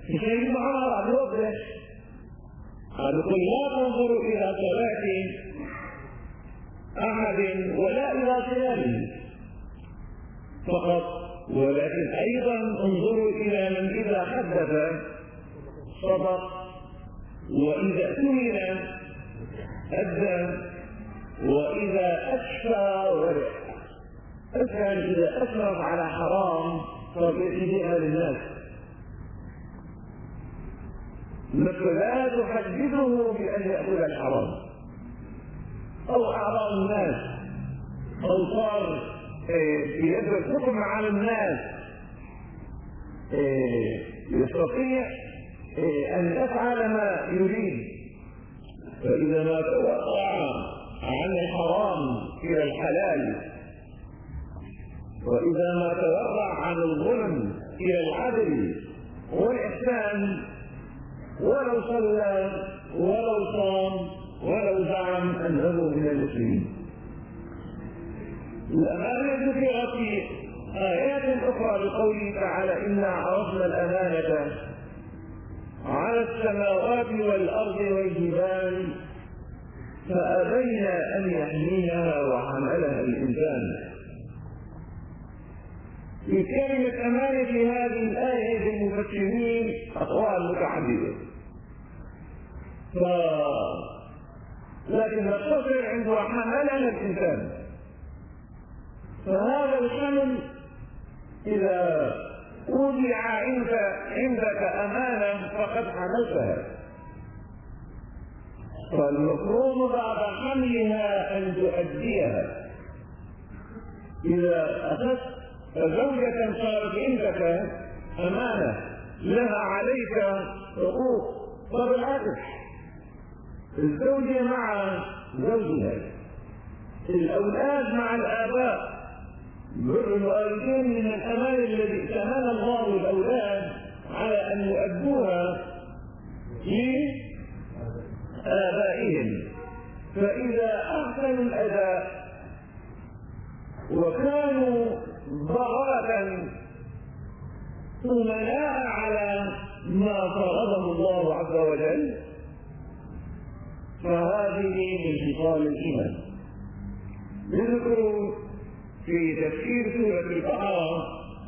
الشيخ عمر عم يوضح، عم يقول لا تنظروا إلى صلاة أحد ولا إلى صيامه فقط، ولكن أيضا انظروا إلى من إذا حدث صدق، وإذا اؤتمن أدى، وإذا أشفى ورع. أسهل إذا أشرف على حرام فبيأتيها للناس، لا تحدثه بأن يأكل الحرام أو أعراض الناس، أو صار يدرك حكم على الناس، يستطيع أن يفعل ما يريد. فإذا ما توقع عن الحرام إلى الحلال، وإذا ما تورع عن الظلم إلى العدل والإحسان، ولو صلى ولو صام ولو زعم أنه من المسلمين. الأمانة ذكرت في آيات أخرى بقوله تعالى: إنا عرضنا الأمانة على السماوات والأرض والجبال فأبين أن يحملنها وحملها الإنسان. في كلمة أمانة في هذه الآية للمفسرين أقوال متعددة، لكن نقتصر عند حملها الإنسان. فهذا الحمل إذا وضع عندك أمانة فقد حملتها، فالمفروض بعد حملها أن تؤديها. إذا أخذت زوجة صارت عندك أمانة لها عليك حقوق، فبالعكس الزوجة مع زوجها، الأولاد مع الآباء. بر الوالدين من الأمان الذي ائتمن الله الأولاد على أن يؤدوها لآبائهم، فإذا أحسنوا الأداء وكانوا ضغاة أمناء على ما فرضه الله عز وجل، فهذه من خصال الإيمان. نذكر في تفسير سورة البقرة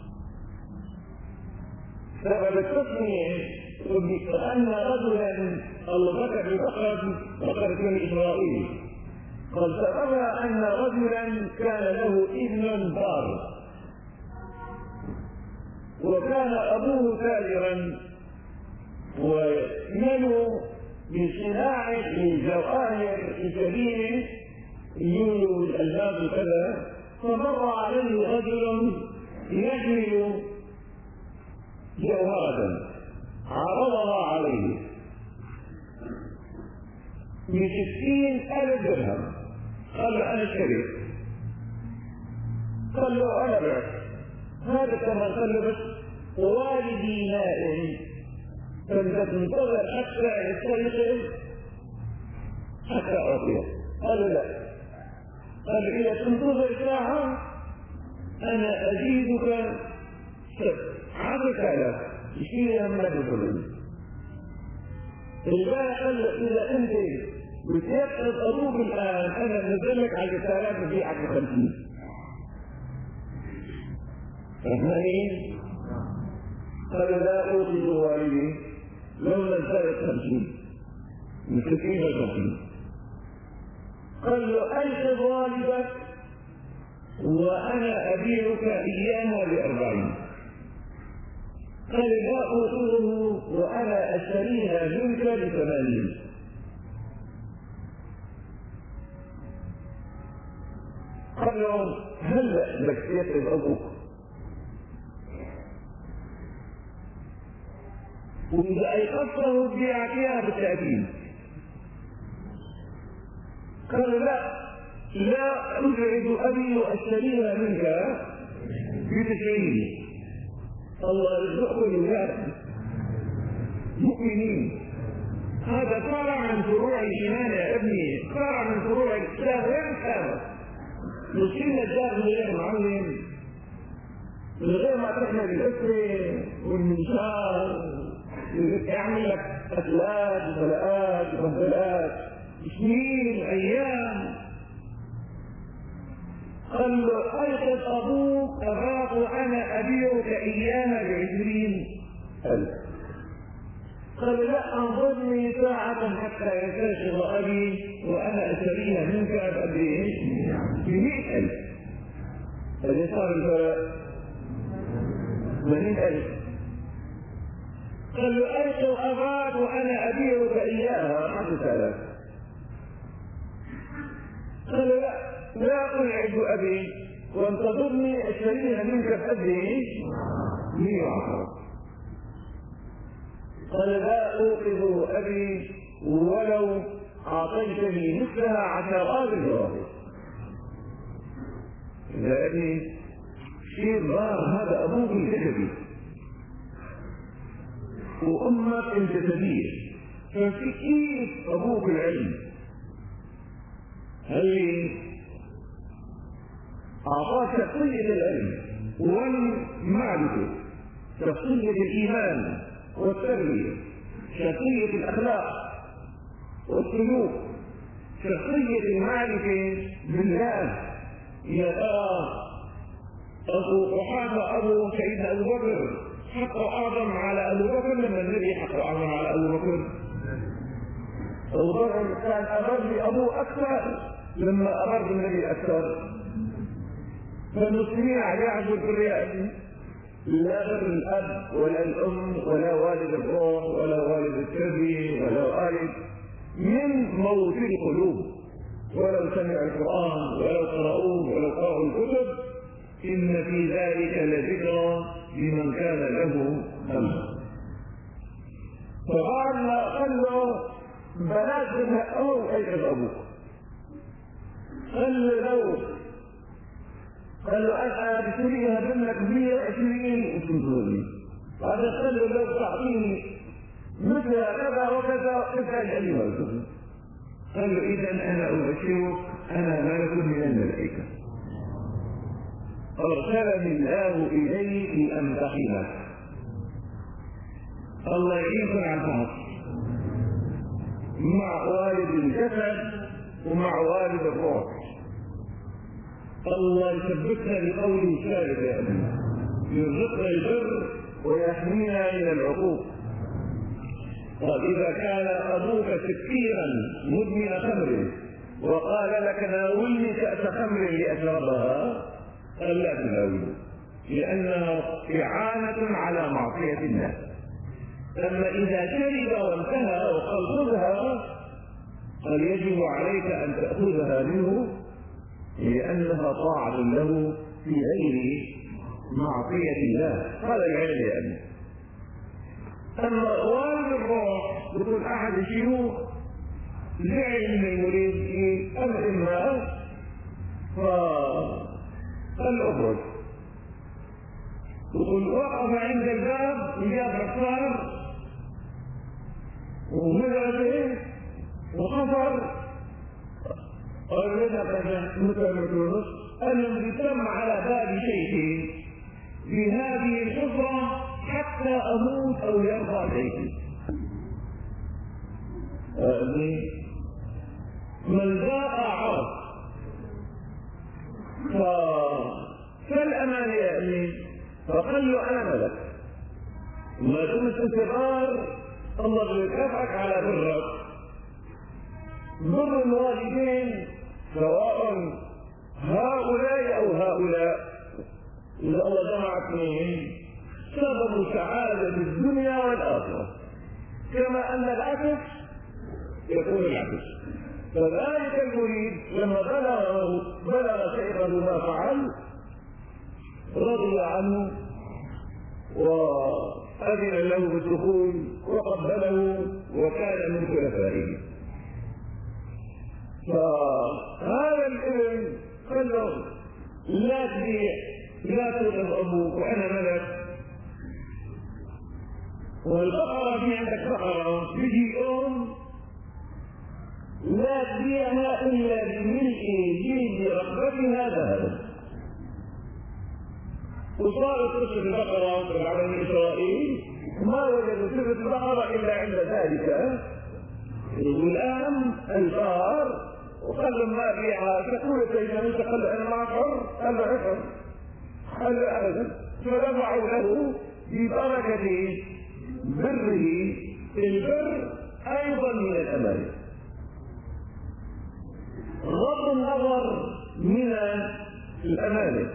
سبب التسمية أن رجلا الله ذكر بقرة بني إسرائيل، قال سببها أن رجلا كان له ابن بار، وكان أبوه تاجرا ويعمل بصناعة الجواهر الكبيرة يولو الألباب وكذا، فمر عليه رجل يحمل جوهرة عرضها عليه ب60,000 درهم. قال له أنا اشتريت. قال له أنا بعت. هذا كما قال له بس والدي نائم، فأنت تنتظر حتى يستيقظ حتى أعطيه. قال له لا. قال إذا تنتظر ساعة أنا أزيدك 10,000 يشيلها من الفلوس. البائع قال له إذا أنت بتيقظ أبوك الآن أنا نزلك على 3,000 ببيعك ب50. فهمانين؟ قال لا أوصي والدي لو نزلت 50 مثل كيف 50. قال له أيقظ والدك وأنا أبيعك إياها ب40. قال لا أوصيه وأنا أشتريها منك ب80. قال له هلا بدك يقظ أبوك، وإذا أيقظته تبيعك إياها ب30. قال لا أبعد أبي وأشتريها منك ب90. الله يرزقكم الولاد مؤمنين. هذا فرع من فروع الإيمان يا ابني، فرع من فروع الإسلام. وين الإسلام؟ مسلم الجار من غير معلم، من غير ما تحمل الأسرة والمنشار يعمل لك قتلات وبلاءات وبدلات سنين أيام. قال له أيقظ أبوك أباك وأنا أبيعك إياها ب20,000. قال لا انظرني ساعة حتى ينتشر أبي وأنا أشتريها منك بقد إيه؟ ب100,000. فليه صار الفرق؟ 80,000. قال له أيقظ أباك وأنا أبيعك إياها 10,000. قال له لا ألعب أبي وانتظرني أشتريها منك بقد إيه؟ 110. قال لا أوقظ أبي ولو أعطيتني مثلها 10 دراهم. إذا أبي شيء ظاهر هذا أبوك الجسدي وأمك الجسدية، ففي كيف أبوك العلم؟ هل أعطاك شخصية العلم والمعرفة، شخصية الإيمان والتربية، شخصية الأخلاق والسلوك، شخصية المعرفة بالله. يا ترى أبو قحافة أبو سيدنا أبو بكر حقه أعظم على أبو بكر لما النبي حقه أعظم على أبو بكر؟ أبو بكر كان أبر بأبوه أكثر لما أبر بالنبي أكثر. فالمسلمين يعبدوا بالرياء لا بر الأب ولا الأم ولا والد الروح ولا والد التربية ولا والد من موتي القلوب، ولو سمعوا القرآن ولو قرأوه ولو قرأوا الكتب إن في ذلك لذكرى لمن كان له قلب. فقال له بنات بالهقوق أيقظ أبوك. قال له أنا بسوريا منك 120 وتنظرني. هذا قال له لو تعطيني مثل كذا وكذا افعل لي مرة. قال له إذا أنا أبشرك أنا ملك من الملائكة أرسلني الله إليك لأمتحنك. الله يعينكم على الفحص مع والد الجسد ومع والد الروح. الله يثبتنا بقوله الثالث يا أبي يرزقنا البر ويحمينا من العقوق. قال إذا كان أبوك سكيرا مدمن خمر وقال لك ناولني كأس خمر لأشربها، قال لا تناوله لأنها إعانة على معصية الله. أما إذا شرب وانتهى وقال خذها قال يجب عليك أن تأخذها منه لأنها طاعة له في غير معصية الله. قال العلم يا أبي. أما والد الروح يقول أحد الشيوخ زعل من المريض في أمر ما فقال اخرج. يقول وقف عند الباب وجاب حصار ومدرسه وخفر. قال لنا مثل أنهم يتم على باب شيخي بهذه الحفرة حتى أموت أو يرضى شيخي. من ذاق عرف. فالأمان يا أمين فقال له أنا ملك ما دمت صغار الله يكافئك على برك. بر الوالدين سواء هؤلاء أو هؤلاء إذا الله جمع اثنين سبب سعادة الدنيا والآخرة، كما أن العكس يكون العكس. فذلك المريد لما بلغ شيخه ما فعل رضي عنه وأذن له بالدخول وقبله وكان من خلفائه. فهذا الابن قال له لا تبيع لا توقف أبوك وأنا ملك. والبقرة في عندك بقرة بيجي لا تبيعها إلا بملء جلد رقبتها ذهبا. وصارت قصة البقرة في العالم إسرائيل ما وجدوا صفة البقرة إلا عند ذلك. والآن البار وخلوا الماء بيعها تقول سيدنا موسى قال له أنا ما حر، قال له عفر، قال له أبدا. فدفعوا له ببركة بره البر أيضا من الأمان. غض النظر من الأمانة،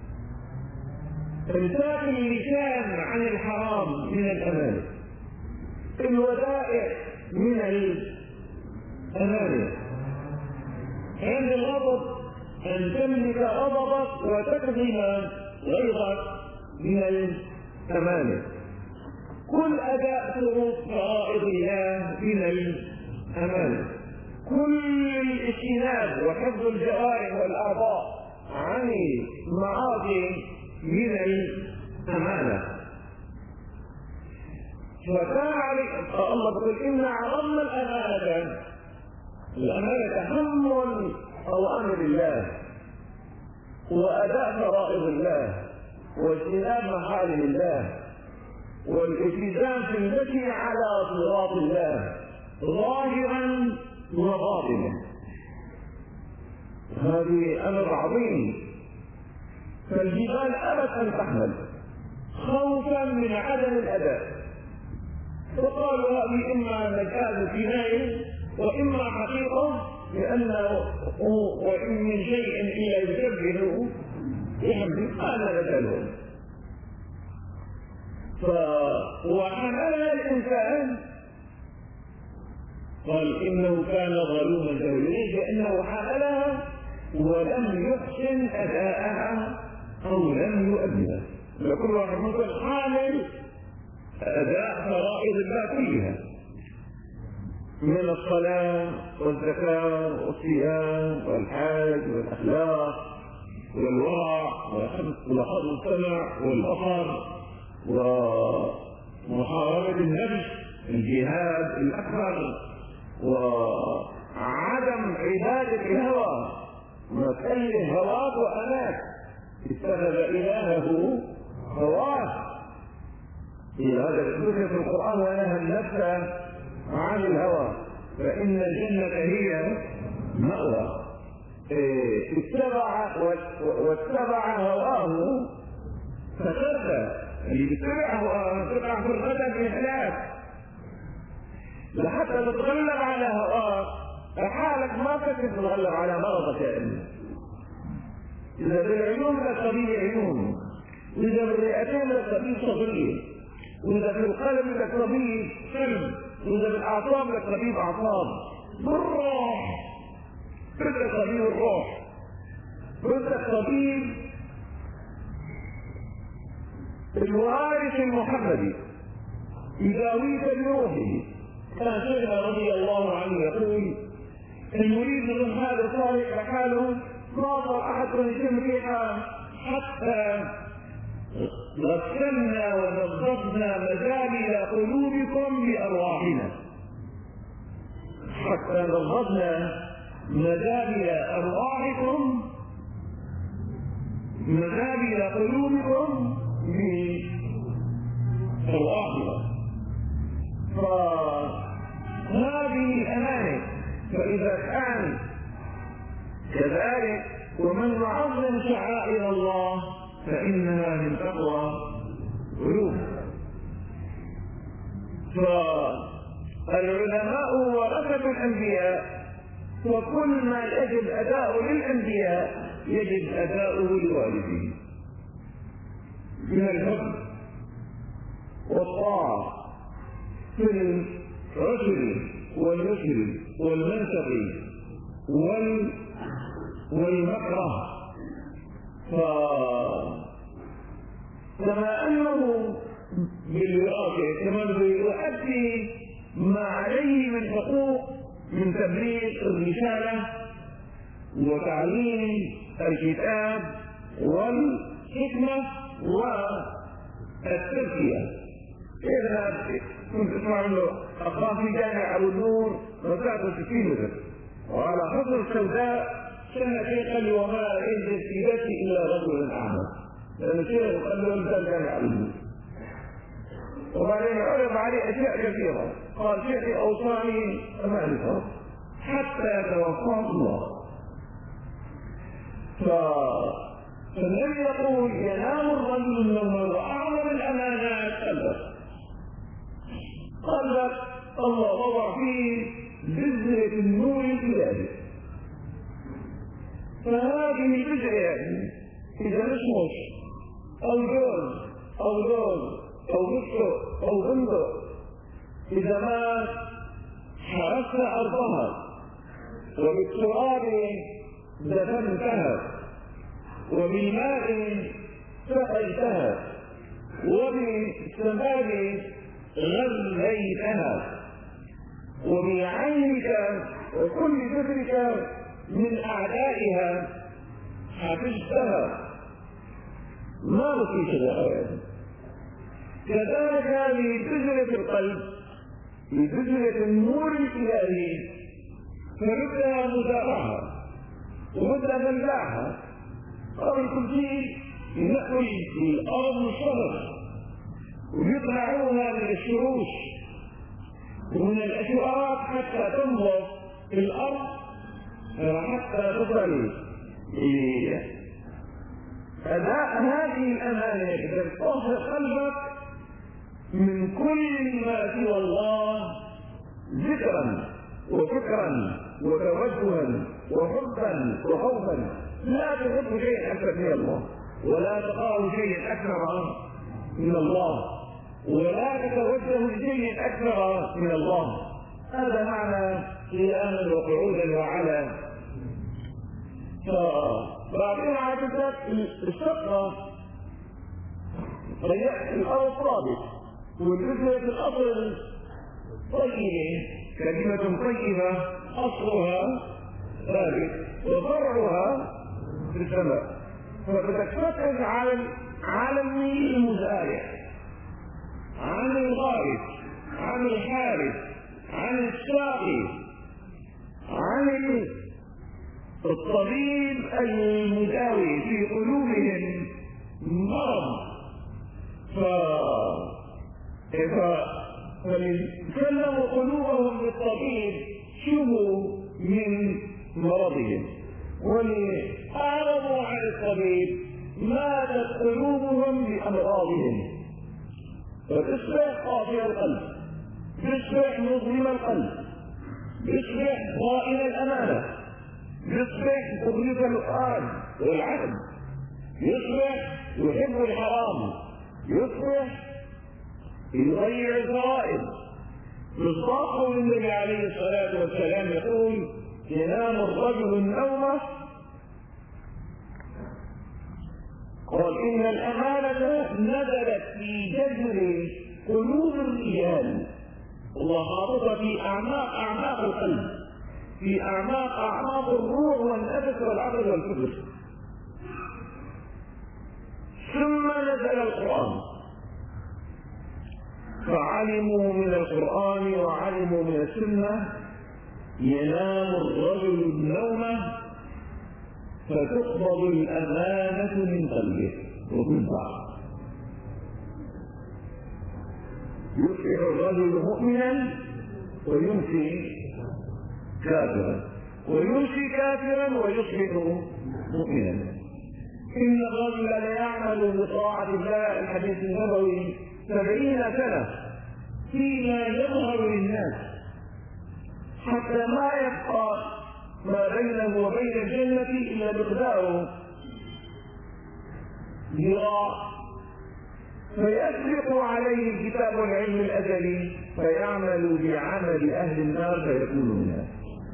امساك اللسان عن الحرام من الأمانة، الودائع من الأمانة، عند الغضب أن تملك غضبك وتكظم غيظك من الأمانة. كل أداء شروط فرائض الله من الأمانة، كل الاجتناب وحفظ الجوارح والأعضاء عن المعاصي من الأمانة. فكان عليك الله يقول إن عرضنا الأمانة هم أوامر الله وأداء فرائض الله واجتناب محارم الله والالتزام في المشي على صراط الله ظاهرا وباطنا. هذه أمر عظيم. فالجبال أبت أن تحمل خوفا من عدم الأداء، وقالوا هذه إما مجاز كناية وإما حقيقة، لأنه وإن من شيء إلا يشبه بحمده قال نزلهم. وحملها الإنسان قال إنه كان ظلوما جهولا، لأنه حملها ولم يحسن أداءها أو لم يؤدها. لكل واحد منكم حامل أداء فرائض الله كلها من الصلاة والزكاة والصيام والحج والأخلاق والورع وحفظ السمع والبصر ومحاربة النفس، الجهاد الأكبر، وعدم عبادة الهوى، وتأله هواك وأناك، اتخذ إلهه هواه. هذا ذكر في القرآن ونهى النفس عن الهوى فإن الجنة هي مأوى. واتبع هواه فسد. اللي بيتبع هواه تقع في الغدر بالهلاك. لحتى تتغلب على هواه حالك ما تتغلب على مرضك يا ابني. إذا بالعيون لك طبيب عيون، وإذا بالرئتين لك طبيب صدرية، وإذا بالقلب لك طبيب قلب، وإذا بالأعصاب لك طبيب أعصاب. بالروح بدك طبيب الروح، بدك طبيب الوارث المحمدي يداويك بروحه. كان شيخنا رضي الله عنه يقول المريد من هذا الصالح لحاله ما صار أحد يتم ريحه حتى غسلنا ونظفنا مجامل قلوبكم بأرواحنا، حتى نظفنا مجامل أرواحكم مجامل قلوبكم بأرواحنا. فهذه الأمانة. فإذا كان كذلك ومن يعظم شعائر الله فإنها من تقوى القلوب. فالعلماء ورثة الأنبياء، وكل ما يجب أداؤه للأنبياء يجب أداؤه لوالديه من الحب والطاعة في الرشد والرشد والمنطق والمكره. كما أنه بالوراثة كما يؤدي ما عليه من حقوق من تبليغ الرسالة وتعليم الكتاب والحكمة والتزكية. إذا كنت تسمع له أخاف في جامع أبو النور مسافة 60 متر وعلى خطر السوداء كان شيخا لي وما يجد في بيتي إلا رجل أعمى، لأن الشيخ قال له أنت جامع أبو النور. وبعدين عرض عليه أشياء كثيرة، قال شيخي أوصاني أمانته حتى يتوفاه الله. فالنبي يقول ينام الرجل النوم وأعظم الأمانات قلبك الله وضع فيه بذرة النور الإلهي. فهذه البذرة إذا نشمش أو جوز أو لون أو بسط أو بندق إذا ما حرست أرضها وبالتراب دفنتها وبالماء سقيتها وبالسماد غذيتها وبعينك وكل جسدك من أعدائها حفظتها ما بقيت الأخير. كذلك هذه بذرة القلب بذرة النور الإلهي فبدها مزارعها وبدها منزعها. قبل كل شيء ينقل الأرض والشجر ويطلعوها من الشروش ومن الأشواك حتى تنظف الأرض حتى تصل أداء هذه الأمانة تطهر قلبك من كل ما سوى الله ذكرا وفكرا وتوجها وحبا وخوفا. لا تحب شيئا أكثر من الله ولا تخاف شيئا أكثر من الله ولا تتوجه لشيء أكثر من الله. هذا معنى قياما وقعودا وعلا. فبعدين عادتك الشقة ريحت الأرض ثابت والبذرة في الأصل طيبة كلمة طيبة أصلها ثابت وفرعها في السماء. فبدك تركز على الميل المزارع، عن الغارس، عن الحارس، عن الساقي، عن الطبيب المداوي في قلوبهم مرض. فسلموا قلوبهم للطبيب شبوا من مرضهم ولأعرضوا عن الطبيب ماتت قلوبهم بأمراضهم. فتصبح قاسي القلب، تصبح مظلم القلب، تصبح خائن الأمانة، يصبح مخلف القرآن والعهد، يصبح يحب الحرام، يصبح يضيع الفرائض. مصداق النبي عليه الصلاة والسلام يقول ينام الرجل النوم قال إن الأمانة نزلت في جذر قلوب الرجال وخاطفة في أعماق القلب، في أعماق الروح والنفس والعقل والفكر. ثم نزل القرآن فعلموا من القرآن وعلموا من السنة ينام الرجل النوم فتقبض الأمانة من قلبه وتنفع. يصبح الرجل مؤمنا ويمسي كافرا ويمسي كافرا ويصبح مؤمنا. إن الرجل ليعمل بطاعة الله الحديث النبوي 70 سنة فيما يظهر للناس حتى ما يبقى ما بينه وبين الجنة إلا مقدار ذراع فيسبق عليه الكتاب العلم الأزلي فيعمل بعمل أهل النار فيكون منها.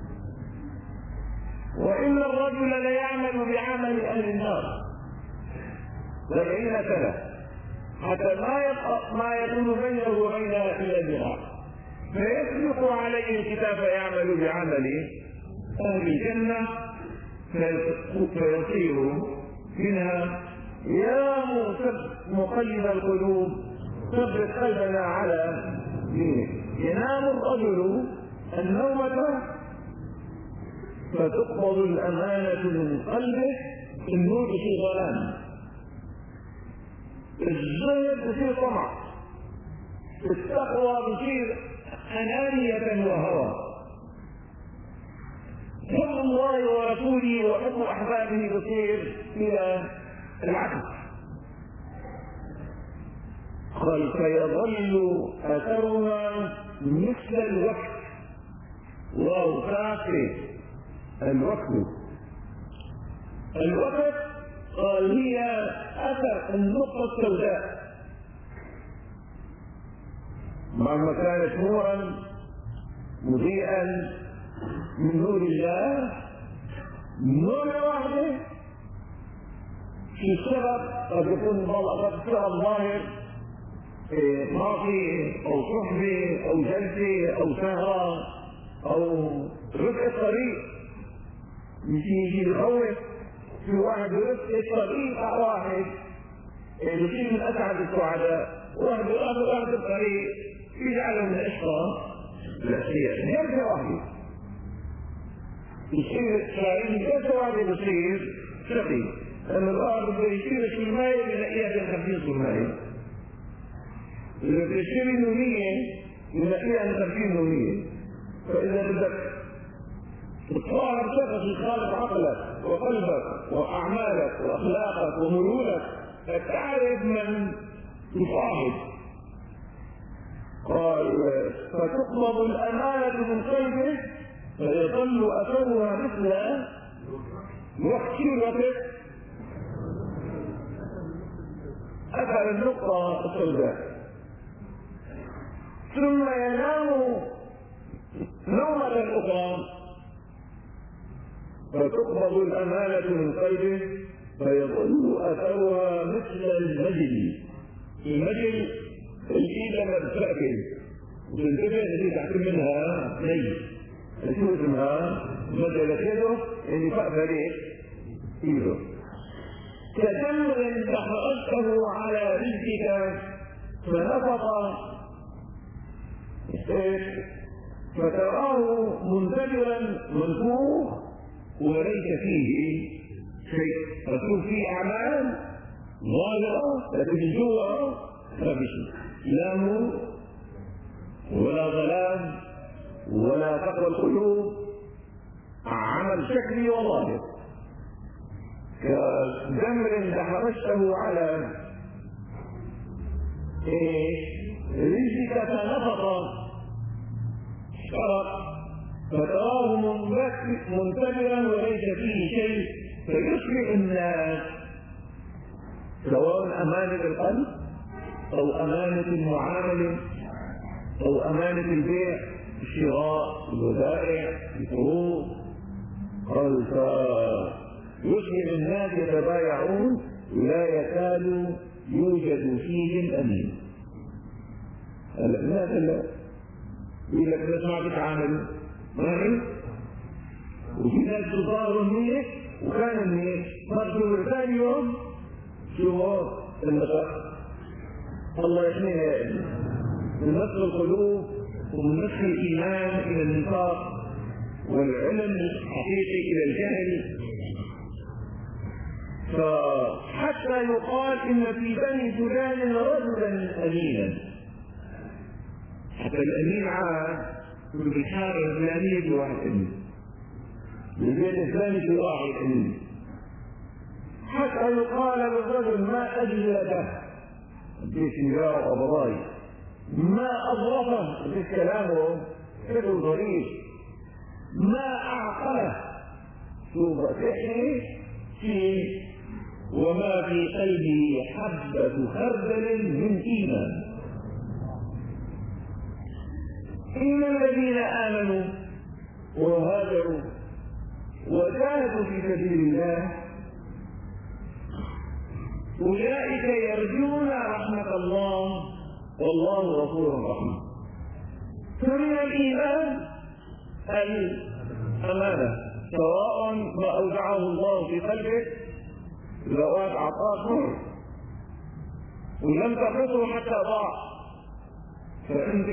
وإن الرجل ليعمل بعمل أهل النار 70 سنة حتى ما يكون بينه وبينها إلا ذراع فيسبق عليه الكتاب فيعمل بعمل أهل الجنة فيصير منها. يا مقلب القلوب ثبت قلبنا على دينك. ينام الرجل النومة فتقبض الأمانة من قلبه. النور في ظلام، الزهد في طمع، التقوى بتصير أنانية وهوى. حب الله ورسوله وحب أحبابه بصير إلى العكس. قال فيظل أثرها مثل الوقت. واو كافي الوقت قال هي أثر النقطة السوداء، مهما كانت نورا مضيئا من نور الله، نور واحدة في سبب قد يكون سبب ظاهر، معصية أو صحبة أو جلسة أو سهرة أو رفق الطريق، يجي يخوف في واحد رفق الطريق على واحد يصير من أسعد السعداء، واحد الطريق يجعله من أشقى الأشقياء. جلسة واحدة يصير شاعرين، جلسة واحدة بصير شقي، لأن الأرض بده يشيل سلماية بنلاقيها بين 50 سلماية، إذا بتشتري نونية بنلاقيها من 50 نونية. فإذا بدك تطهر شخص يخالف عقلك وقلبك وأعمالك وأخلاقك وميولك فتعرف من تصاحب. قال فتقبض الأمانة من قلبه فيظل أثرها مثل وقت أثر النقطة السوداء، ثم ينام نومة أخرى فتقبض الأمانة من قلبه فيظل أثرها مثل المجل. المجل الإيد لما بتأكل وتنتبه اللي تحكم منها نيل، شو اسمها؟ مجل كده اللي فأفلت إيده. كجمر تحرقته على رجلك فنفض فتراه منفجرا منفوخ وليس فيه شيء. رسول فيه أعمال ظاهرة لكن جوا ما في شيء، لا نور ولا ظلام ولا تقوى القلوب، عمل شكلي وظاهر. كجمر تحرشته على رجلك فنفض شرق فتراه منتبرا وليس فيه شيء، فيشبه الناس سواء أمانة القلب أو أمانة المعاملة أو أمانة البيع، الشراء، الودائع، القروض. قال فيشبه الناس يتبايعون لا يكاد يوجد فيهم أمين. الناس اللي يقول لك الناس ما بتعاملوا معي، وفي ناس بتظاهروا منيح وكان منيح، مرجو ثاني يوم شو هو النفاق. الله يحمينا يا ابني من نسخ القلوب ومن نسخ الإيمان إلى النفاق والعلم الحقيقي إلى الجهل. فحتى يقال إن في بني فلان رجلا أمينا، حتى الأمين عاد في الحارة الفلانية في واحد أمين، بالبيت الثاني في واحد أمين، حتى يقال للرجل ما أجلده في سيجارة وبضاي، ما أظرفه في كلامه كله ظريف، ما أعقله شوف تحكي فيه، وما في قلبه حبة خردل من إيمان. إن الذين آمنوا وهاجروا وجاهدوا في سبيل الله أولئك يرجون رحمة الله والله غفور رحيم. فمن الإيمان الأمانة، سواء ما أودعه الله في قلبك لوات أعطاك نور ولم تحفظه حتى ضاع، فأنت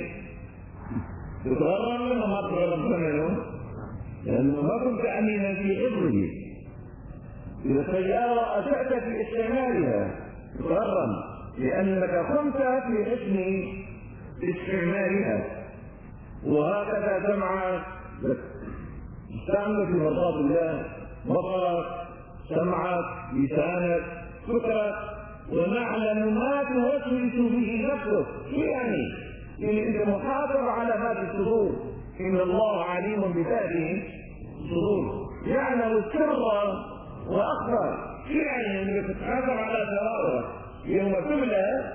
تتغرم منه ما تتغرم منه، لأنه ما كنت أمينا في حفظه. إذا سيارة أسأت في استعمالها تتغرم لأنك كنت في حسن استعمالها. وهكذا سمعك استعملت في مرضات الله، بصرك، سمعك، لسانك، فكرك، ونعلم ما توسوس به نفسك. يعني انت محافظ على ما في الصدور، ان الله عليم بذاته الصدور، يعلم السر واخفى. يعني انك تتحافظ على سرائرك، يوم تبلى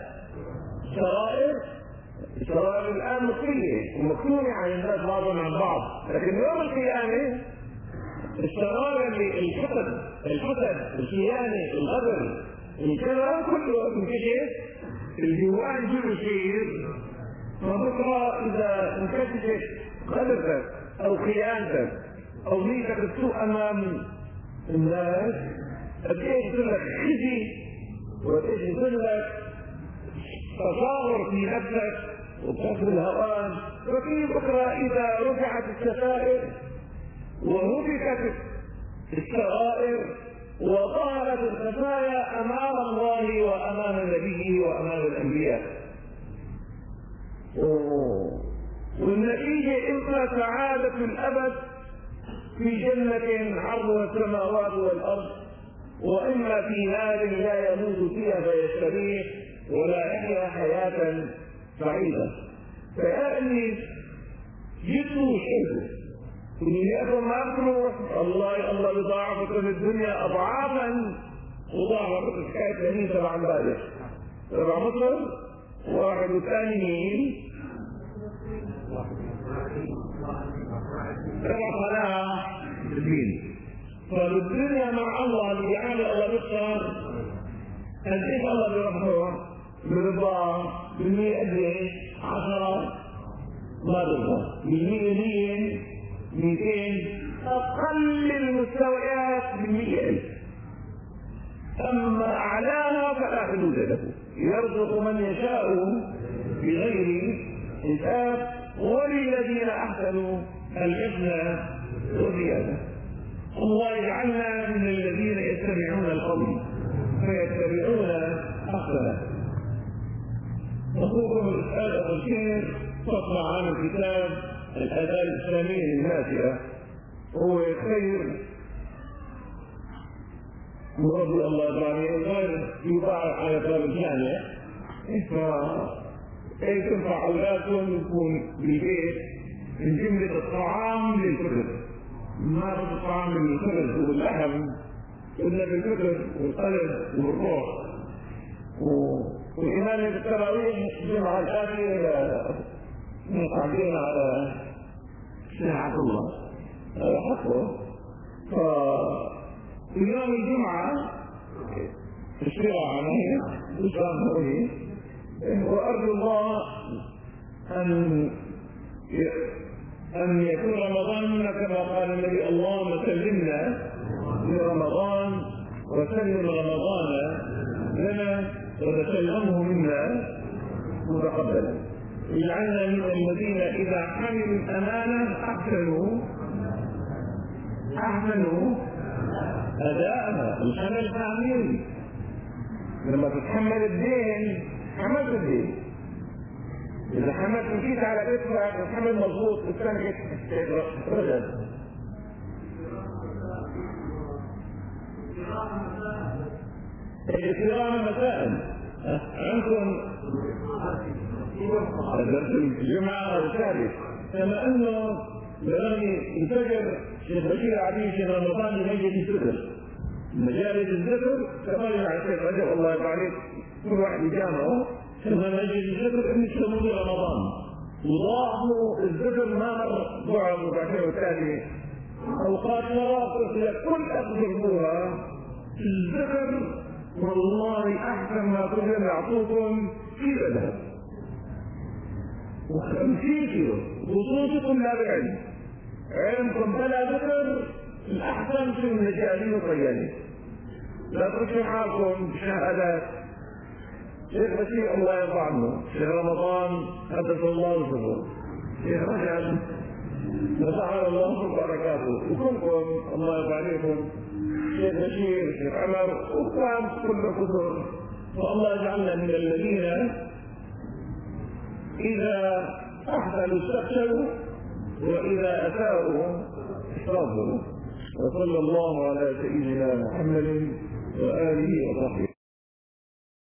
السرائر الان مخفيه ومكتومه عن الناس بعضهم عن بعض، لكن يوم القيامه السرائر الحسد، الخيانه، الغدر، الكلام كله انكشف، الجوان كله شيء. فبكره اذا انكشفت غدرتك او خيانتك او نيتك السوء امام الناس، قديش يصير لك خزي وقديش يصير لك تصاغر في نفسك وكسر الهوان. وفي بكره اذا رفعت الستائر وهتكت السرائر وظهرت الخفايا امام الله وامام نبيه وامام الانبياء، والنتيجه اما سعاده الابد في جنه عرضها السماوات والارض، واما في نار لا يموت فيها فيستريح ولا يحيا حياه سعيده. فيعني جدوا شيء دنياكم ما تروح، الله يضاعف في الدنيا اضعافا وضاعف. حكايه بني تبع امبارح تبع مصر، واحد وثاني مين؟ تبع صلاح الدين. فالدنيا مع الله اللي بيعمل الله بيختار قديش الله برحمه برضاه بالمية قد ايه؟ 10 مرة بالمية 200 أقل المستويات ب100,000. أما أعلاها فلا حدود له، يرزق من يشاء بغير حساب، وللذين أحسنوا الحسنى وزيادة. الله يجعلنا من الذين يستمعون القول فيتبعون أحسنه. أخوكم الأستاذ أبو الخير تطلع عن الكتاب الآداب الإسلامية النافئة، هو خير مربي الله إبراهيم غير يباع على باب الجامع، تنفع أولادكم يكون بالبيت من جملة الطعام للكتب، ما بس الطعام للكتب واللحم، إلا بالكتب والقلب والروح. والإمام التراويح الجمعة الآتية قاعدين على ساعة الله هذا حقه. فيوم الجمعة الشرع عنه الإسلام هو وأرجو الله أن يكون رمضان كما قال النبي اللهم سلمنا لرمضان وسلم رمضان لنا وتسلمه منا متقبلا. اجعلنا من الذين إذا حملوا الأمانة أحسنوا أداءها. الحمل تعميل، لما تتحمل الدين حملت الدين. إذا حملت مشيت على كتفك الحمل مضبوط الثاني رجل. الكرام مسائل عندكم درس الجمعة الثالث، كما أنه لغني الفجر شيخ بشير عبيد شيخ رمضان لمجلس الذكر، مجالس الذكر كما يعرف الشيخ رجب الله يرضى عليك، كل واحد يجامعه كما مجلس الذكر إن يسموه رمضان، وضاعفوا الذكر ما مر بعض وبعدين والتالي أوقات مواقف كل أخبروها الذكر. والله أحسن ما كنا نعطوكم كيلو ذهب و50 كيلو، خصوصكم لا بعلم، علمكم بلا ذكر الأحسن في المجالين والطيالين. لا تركوا معاكم بشهادات. شيخ بشير الله يرضى عنه، شيخ رمضان قدس الله سره، شيخ رجب نفعل الله بركاته، وكلكم الله يرضى عليكم، شيخ بشير، شيخ عمر، وكان كل كثر. فالله يجعلنا من الذين إذا أحسنوا استبشروا وإذا أساءوا صبروا. وصلى الله على سيدنا محمد وآله وصحبه.